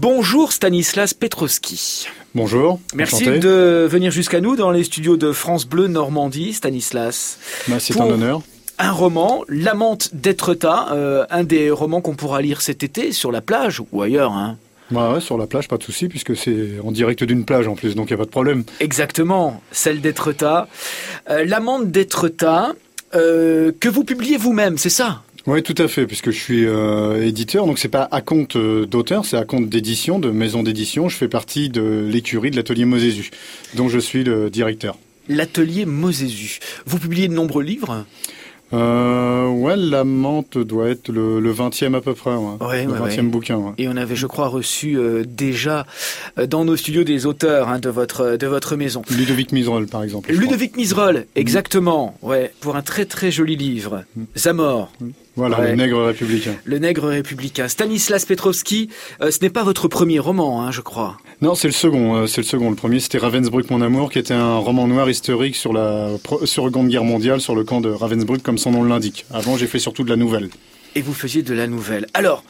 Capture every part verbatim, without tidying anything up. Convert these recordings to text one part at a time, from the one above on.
Bonjour Stanislas Petrowski. Bonjour. Merci enchanté. de venir jusqu'à nous dans les studios de France Bleu Normandie, Stanislas. Bah, c'est Pour un honneur. Un roman, L'amante d'Étretat, euh, un des romans qu'on pourra lire cet été sur la plage ou ailleurs. Hein. Bah ouais, sur la plage, pas de souci, puisque c'est en direct d'une plage en plus, donc il n'y a pas de problème. Exactement, celle d'Étretat. Euh, L'amante d'Étretat, euh, que vous publiez vous-même, c'est ça ? Oui, tout à fait, puisque je suis euh, éditeur, donc c'est pas à compte euh, d'auteur, c'est à compte d'édition, de maison d'édition. Je fais partie de l'écurie de l'atelier Mosésu, dont je suis le directeur. L'atelier Mosésu. Vous publiez de nombreux livres ? Euh, ouais, l'amante doit être le, le vingtième à peu près, ouais. Ouais, le ouais, vingtième ouais. bouquin. Ouais. Et on avait, je crois, reçu euh, déjà euh, dans nos studios des auteurs hein, de votre de votre maison. Ludovic Miserol, par exemple. Ludovic Miserol, exactement, ouais, pour un très très joli livre, Zamor. Voilà, Ouais. le nègre républicain. Le nègre républicain. Stanislas Petrowski, euh, ce n'est pas votre premier roman, hein, je crois. Non, c'est le second. euh, c'est le second. Le premier, c'était Ravensbrück, mon amour, qui était un roman noir historique sur la pro- Seconde Guerre mondiale, sur le camp de Ravensbrück, comme son nom l'indique. Avant, j'ai fait surtout de la nouvelle. Et vous faisiez de la nouvelle. Alors,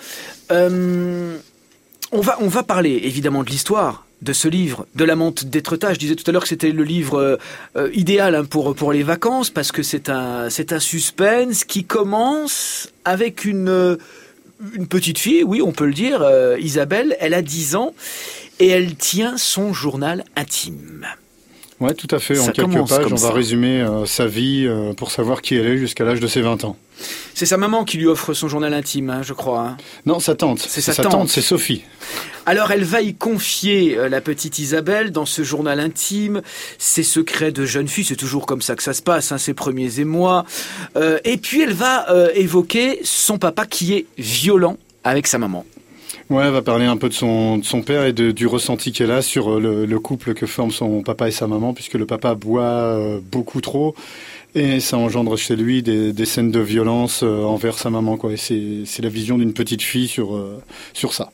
euh, on va on va parler évidemment de l'histoire de ce livre, de l'amante d'Étretat. Je disais tout à l'heure que c'était le livre euh, euh, idéal hein, pour pour les vacances parce que c'est un c'est un suspense qui commence avec une euh, une petite fille, oui, on peut le dire, euh, Isabelle. Elle a dix ans et elle tient son journal intime. Ouais, tout à fait. En Ça quelques commence pages, comme on va ça. résumer euh, sa vie euh, pour savoir qui elle est jusqu'à l'âge de ses vingt ans. C'est sa maman qui lui offre son journal intime, hein, je crois. Hein. Non, sa tante. C'est sa tante. c'est Sophie. Alors elle va y confier euh, la petite Isabelle dans ce journal intime, ses secrets de jeune fille, c'est toujours comme ça que ça se passe, hein, ses premiers émois. Euh, et puis elle va euh, évoquer son papa qui est violent avec sa maman. Ouais, elle va parler un peu de son, de son père et de, du ressenti qu'elle a sur le, le couple que forment son papa et sa maman, puisque le papa boit euh, beaucoup trop et ça engendre chez lui des, des scènes de violence euh, envers sa maman, quoi. Et c'est, c'est la vision d'une petite fille sur, euh, sur ça.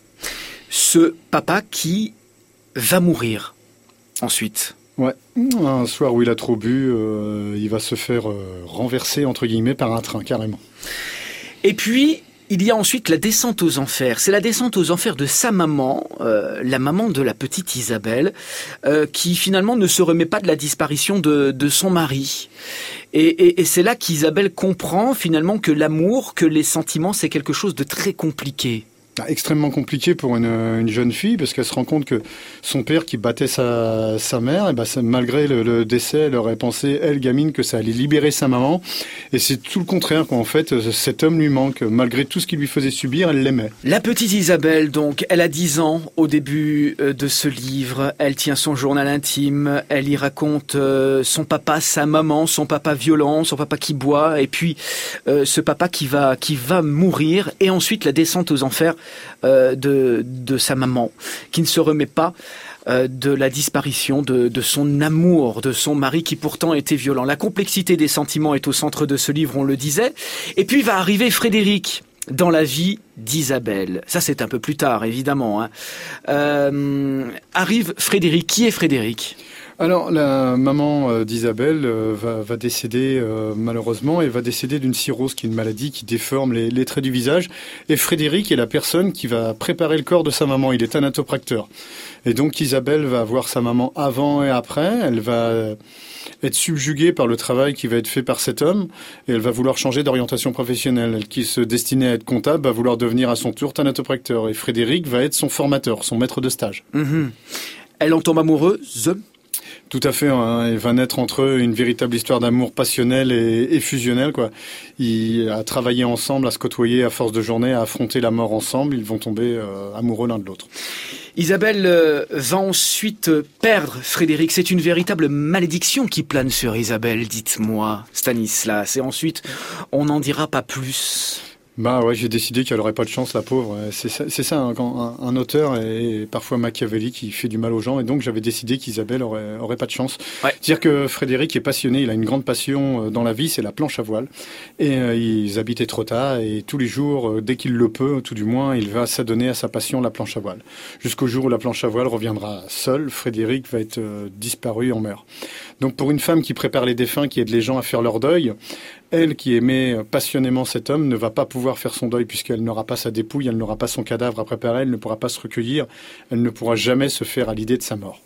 Ce papa qui va mourir ensuite. Ouais. Un soir où il a trop bu, euh, il va se faire euh, renverser, entre guillemets, par un train, carrément. Et puis, il y a ensuite la descente aux enfers. C'est la descente aux enfers de sa maman, euh, la maman de la petite Isabelle, euh, qui finalement ne se remet pas de la disparition de, de son mari. Et, et, et c'est là qu'Isabelle comprend finalement que l'amour, que les sentiments, c'est quelque chose de très compliqué. Extrêmement compliqué pour une, une jeune fille, parce qu'elle se rend compte que son père qui battait sa, sa mère, et ben ça, malgré le, le décès, elle aurait pensé, elle gamine, que ça allait libérer sa maman. Et c'est tout le contraire, quoi. En fait, cet homme lui manque. Malgré tout ce qu'il lui faisait subir, elle l'aimait. La petite Isabelle, donc, elle a dix ans au début euh, de ce livre. Elle tient son journal intime. Elle y raconte euh, son papa, sa maman, son papa violent, son papa qui boit, et puis euh, ce papa qui va qui va mourir. Et ensuite la descente aux enfers euh, de de sa maman, qui ne se remet pas euh, de la disparition de, de son amour, de son mari qui pourtant était violent. La complexité des sentiments est au centre de ce livre, on le disait. Et puis va arriver Frédéric dans la vie d'Isabelle. Ça, c'est un peu plus tard, évidemment. Hein. Euh, arrive Frédéric. Qui est Frédéric ? Alors, la maman euh, d'Isabelle euh, va, va décéder euh, malheureusement, et va décéder d'une cirrhose, qui est une maladie qui déforme les, les traits du visage. Et Frédéric est la personne qui va préparer le corps de sa maman. Il est anatopracteur. Et donc Isabelle va voir sa maman avant et après. Elle va être subjuguée par le travail qui va être fait par cet homme, et elle va vouloir changer d'orientation professionnelle. Elle qui se destinait à être comptable va vouloir devenir à son tour anatopracteur. Et Frédéric va être son formateur, son maître de stage. Mmh. Elle en tombe amoureuse ? Tout à fait, hein. Il va naître entre eux une véritable histoire d'amour passionnel et, et fusionnel, quoi. Ils, à travailler ensemble, à se côtoyer à force de journée, à affronter la mort ensemble, ils vont tomber euh, amoureux l'un de l'autre. Isabelle euh, va ensuite perdre Frédéric. C'est une véritable malédiction qui plane sur Isabelle, dites-moi, Stanislas. Et ensuite, on n'en dira pas plus. Bah ouais, j'ai décidé qu'elle aurait pas de chance, la pauvre. C'est ça, c'est ça hein, quand un, un auteur est parfois machiavélique, il fait du mal aux gens, et donc j'avais décidé qu'Isabelle aurait, aurait pas de chance. Ouais. Dire que Frédéric est passionné, il a une grande passion dans la vie, c'est la planche à voile. Et euh, ils habitent Étretat, et tous les jours, euh, dès qu'il le peut, tout du moins, il va s'adonner à sa passion, la planche à voile. Jusqu'au jour où la planche à voile reviendra seule, Frédéric va être euh, disparu en mer. Donc pour une femme qui prépare les défunts, qui aide les gens à faire leur deuil, elle qui aimait passionnément cet homme ne va pas pouvoir faire son deuil puisqu'elle n'aura pas sa dépouille, elle n'aura pas son cadavre à préparer, elle ne pourra pas se recueillir, elle ne pourra jamais se faire à l'idée de sa mort.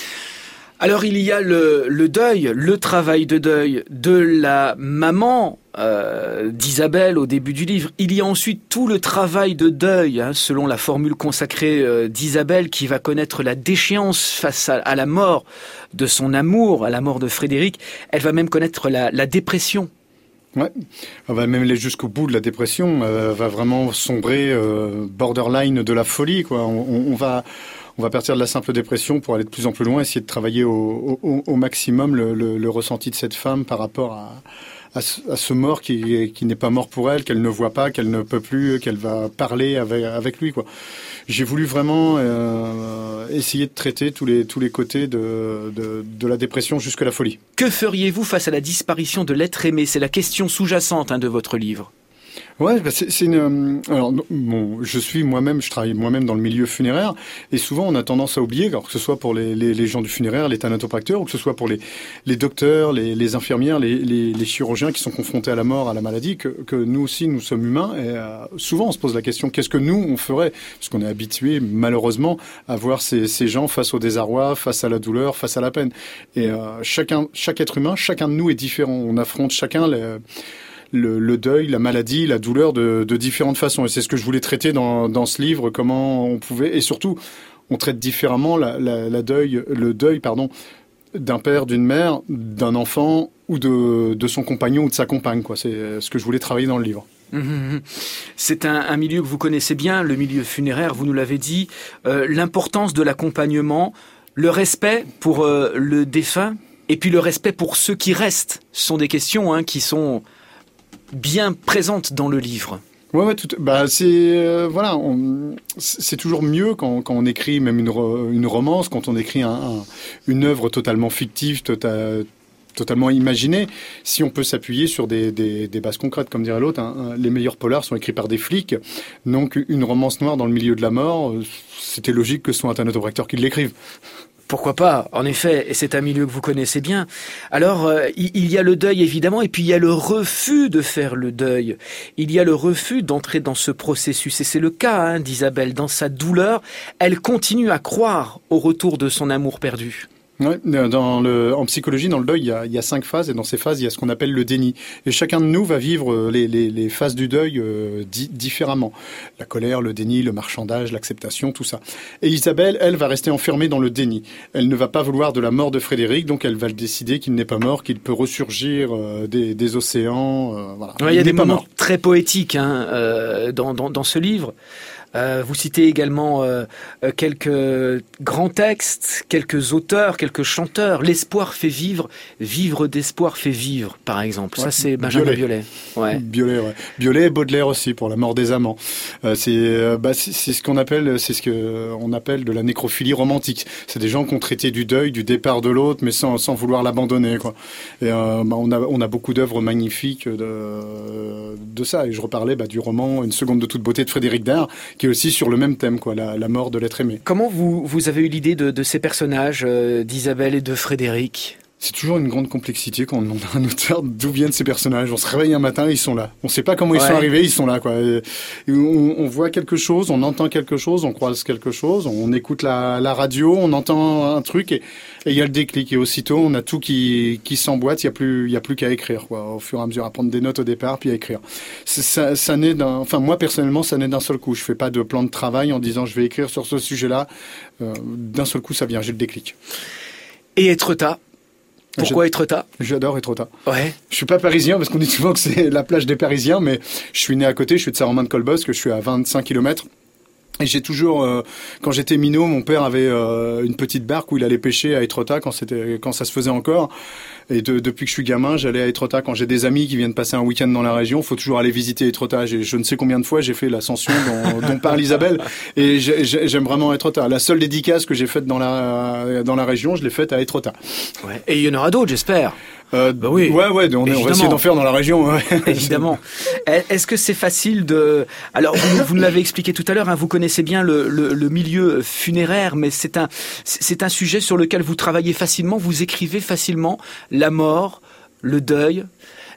Alors il y a le, le deuil, le travail de deuil de la maman euh, d'Isabelle au début du livre. Il y a ensuite tout le travail de deuil, hein, selon la formule consacrée euh, d'Isabelle, qui va connaître la déchéance face à, à la mort de son amour, à la mort de Frédéric. Elle va même connaître la, la dépression. Ouais, elle va même aller jusqu'au bout de la dépression, elle va vraiment sombrer euh, borderline de la folie, quoi. On, on va... On va partir de la simple dépression pour aller de plus en plus loin, essayer de travailler au, au, au maximum le, le, le ressenti de cette femme par rapport à, à, ce, à ce mort qui, qui n'est pas mort pour elle, qu'elle ne voit pas, qu'elle ne peut plus, qu'elle va parler avec, avec lui, quoi. J'ai voulu vraiment euh, essayer de traiter tous les, tous les côtés de, de, de la dépression jusqu'à la folie. Que feriez-vous face à la disparition de l'être aimé ? C'est la question sous-jacente, hein, de votre livre. Ouais, bah c'est, c'est une. Alors, bon, je suis moi-même, je travaille moi-même dans le milieu funéraire, et souvent on a tendance à oublier, alors que ce soit pour les, les, les gens du funéraire, les thanatopracteurs, ou que ce soit pour les, les docteurs, les, les infirmières, les, les, les chirurgiens qui sont confrontés à la mort, à la maladie, que, que nous aussi nous sommes humains. Et euh, souvent on se pose la question, qu'est-ce que nous on ferait ? Parce qu'on est habitué, malheureusement, à voir ces, ces gens face au désarroi, face à la douleur, face à la peine. Et euh, chacun, chaque être humain, chacun de nous est différent. On affronte chacun les. Le, le deuil, la maladie, la douleur de, de différentes façons. Et c'est ce que je voulais traiter dans, dans ce livre, comment on pouvait... Et surtout, on traite différemment la, la, la deuil, le deuil pardon, d'un père, d'une mère, d'un enfant ou de, de son compagnon ou de sa compagne, quoi. C'est ce que je voulais travailler dans le livre. C'est un, un milieu que vous connaissez bien, le milieu funéraire, vous nous l'avez dit. Euh, l'importance de l'accompagnement, le respect pour euh, le défunt et puis le respect pour ceux qui restent. Ce sont des questions hein, qui sont... bien présente dans le livre. Ouais, ouais, tout. Bah, c'est euh, voilà, on, c'est toujours mieux quand, quand on écrit même une, une romance, quand on écrit un, un, une œuvre totalement fictive, tota, totalement imaginée, si on peut s'appuyer sur des, des, des bases concrètes, comme dirait l'autre. Hein, les meilleurs polars sont écrits par des flics, donc une romance noire dans le milieu de la mort, c'était logique que ce soit un thanatopracteur qui l'écrive. Pourquoi pas, en effet, et c'est un milieu que vous connaissez bien. Alors, euh, il y a le deuil, évidemment, et puis il y a le refus de faire le deuil. Il y a le refus d'entrer dans ce processus, et c'est le cas hein, d'Isabelle. Dans sa douleur, elle continue à croire au retour de son amour perdu. Ouais, dans le, en psychologie, dans le deuil, il y, a, il y a cinq phases, et dans ces phases, il y a ce qu'on appelle le déni. Et chacun de nous va vivre les, les, les phases du deuil euh, di, différemment. La colère, le déni, le marchandage, l'acceptation, tout ça. Et Isabelle, elle, va rester enfermée dans le déni. Elle ne va pas vouloir de la mort de Frédéric, donc elle va décider qu'il n'est pas mort, qu'il peut ressurgir euh, des, des océans. Euh, voilà. Ouais, il y a des moments mort. très poétiques hein, euh, dans, dans, dans ce livre. Euh, vous citez également euh, quelques grands textes, quelques auteurs, quelques chanteurs. L'espoir fait vivre, vivre d'espoir fait vivre, par exemple. Ouais, ça, c'est Benjamin Biolay. Ouais. Biolay, ouais. Biolay et Baudelaire aussi pour La mort des amants. Euh, c'est, euh, bah, c'est, c'est ce qu'on appelle, c'est ce que on appelle de la nécrophilie romantique. C'est des gens qui ont traité du deuil, du départ de l'autre, mais sans, sans vouloir l'abandonner, quoi. Et euh, bah, on a, on a beaucoup d'œuvres magnifiques de, de ça. Et je reparlais bah, du roman Une seconde de toute beauté de Frédéric Dard, qui est aussi sur le même thème, quoi, la, la mort de l'être aimé. Comment vous, vous avez eu l'idée de, de ces personnages, euh, d'Isabelle et de Frédéric ? C'est toujours une grande complexité quand on demande à un auteur d'où viennent ces personnages. On se réveille un matin, ils sont là. On ne sait pas comment ils ouais. sont arrivés, ils sont là, quoi. Et on, on voit quelque chose, on entend quelque chose, on croise quelque chose, on écoute la, la radio, on entend un truc et il y a le déclic. Et aussitôt, on a tout qui, qui s'emboîte. Il n'y a plus, il y a plus qu'à écrire, quoi. Au fur et à mesure, à prendre des notes au départ, puis à écrire. Ça, ça naît d'un, enfin, moi, personnellement, ça naît d'un seul coup. Je fais pas de plan de travail en disant je vais écrire sur ce sujet-là. Euh, d'un seul coup, ça vient. J'ai le déclic. Et Étretat. Pourquoi Étretat ? J'adore Étretat. Ouais. Je suis pas parisien parce qu'on dit souvent que c'est la plage des Parisiens, mais je suis né à côté, je suis de Saint-Romain-de-Colbosque, je suis à vingt-cinq kilomètres. Et j'ai toujours, euh, quand j'étais minot, mon père avait euh, une petite barque où il allait pêcher à Étretat quand c'était, quand ça se faisait encore. Et de, depuis que je suis gamin, j'allais à Étretat quand j'ai des amis qui viennent passer un week-end dans la région. Faut toujours aller visiter Étretat. J'ai, je ne sais combien de fois j'ai fait l'ascension dont, dont parle Isabelle. Et j'ai, j'aime vraiment Étretat. La seule dédicace que j'ai faite dans la dans la région, je l'ai faite à Étretat. Ouais. Et il y en aura d'autres, j'espère. Euh, bah oui. Ouais, ouais, on, on va essayer d'en faire dans la région. Ouais. Évidemment. Est-ce que c'est facile de... Alors, vous, vous nous l'avez expliqué tout à l'heure, hein, vous connaissez bien le, le, le milieu funéraire, mais c'est un, c'est un sujet sur lequel vous travaillez facilement, vous écrivez facilement la mort, le deuil.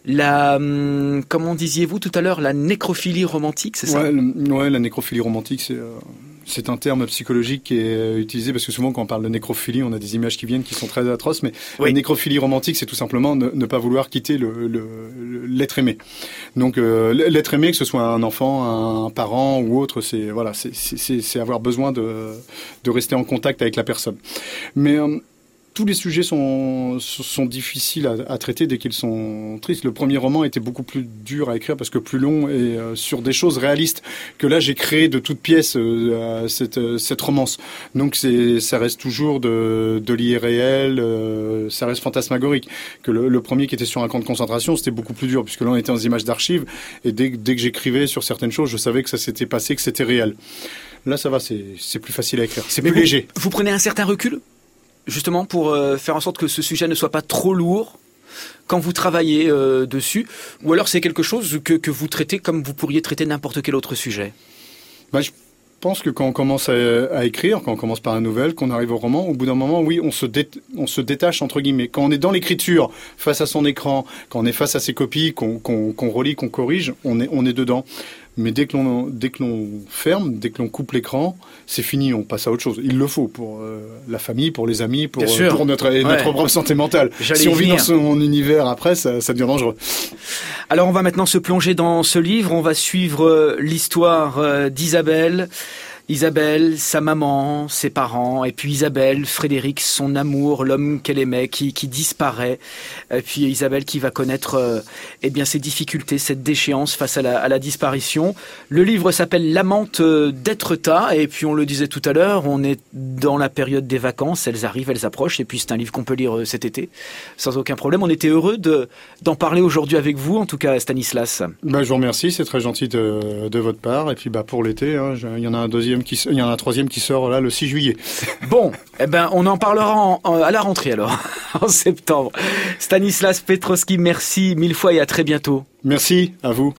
la, hum, comment disiez-vous tout à l'heure, la nécrophilie romantique, c'est ça? Ouais, le, ouais, la nécrophilie romantique, c'est... Euh... C'est un terme psychologique qui est utilisé parce que souvent quand on parle de nécrophilie, on a des images qui viennent qui sont très atroces, mais oui. La nécrophilie romantique, c'est tout simplement ne, ne pas vouloir quitter le, le, l'être aimé. Donc euh, l'être aimé, que ce soit un enfant, un parent ou autre, c'est voilà, c'est, c'est, c'est avoir besoin de, de rester en contact avec la personne. Mais euh, tous les sujets sont, sont difficiles à, à traiter dès qu'ils sont tristes. Le premier roman était beaucoup plus dur à écrire parce que plus long et euh, sur des choses réalistes que là j'ai créé de toutes pièces euh, cette, euh, cette romance. Donc c'est, ça reste toujours de, de l'irréel, euh, ça reste fantasmagorique. Que le, le premier qui était sur un camp de concentration, c'était beaucoup plus dur puisque là on était dans des images d'archives et dès, dès que j'écrivais sur certaines choses, je savais que ça s'était passé, que c'était réel. Là ça va, c'est, c'est plus facile à écrire, c'est Mais plus vous, léger. Vous prenez un certain recul ? Justement pour euh, faire en sorte que ce sujet ne soit pas trop lourd quand vous travaillez euh, dessus, ou alors c'est quelque chose que, que vous traitez comme vous pourriez traiter n'importe quel autre sujet? Bah, je pense que quand on commence à, à écrire, quand on commence par une nouvelle, qu'on arrive au roman, au bout d'un moment, oui, on se, dé, on se détache, entre guillemets. Quand on est dans l'écriture, face à son écran, quand on est face à ses copies, qu'on, qu'on, qu'on relit, qu'on corrige, on est, on est dedans. Mais dès que l'on, dès que l'on ferme, dès que l'on coupe l'écran, c'est fini, on passe à autre chose. Il le faut pour euh, la famille, pour les amis, pour, euh, pour notre, ouais. notre propre santé mentale. J'allais si on vit dans son univers après, ça, ça devient dangereux. Alors on va maintenant se plonger dans ce livre, on va suivre l'histoire d'Isabelle. Isabelle, sa maman, ses parents, et puis Isabelle, Frédéric, son amour, l'homme qu'elle aimait, qui, qui disparaît, et puis Isabelle qui va connaître euh, eh bien ses difficultés, cette déchéance face à la, à la disparition. Le livre s'appelle L'amante d'Étretat, et puis on le disait tout à l'heure, on est dans la période des vacances, elles arrivent, elles approchent, et puis c'est un livre qu'on peut lire cet été, sans aucun problème. On était heureux de, d'en parler aujourd'hui avec vous, en tout cas Stanislas. Bah, je vous remercie, c'est très gentil de, de votre part, et puis bah, pour l'été, hein, il y en a un deuxième Qui, il y en a un troisième qui sort là le six juillet. Bon, eh ben on en parlera en, en, à la rentrée alors, en septembre. Stanislas Petrowski, merci mille fois et à très bientôt. Merci à vous.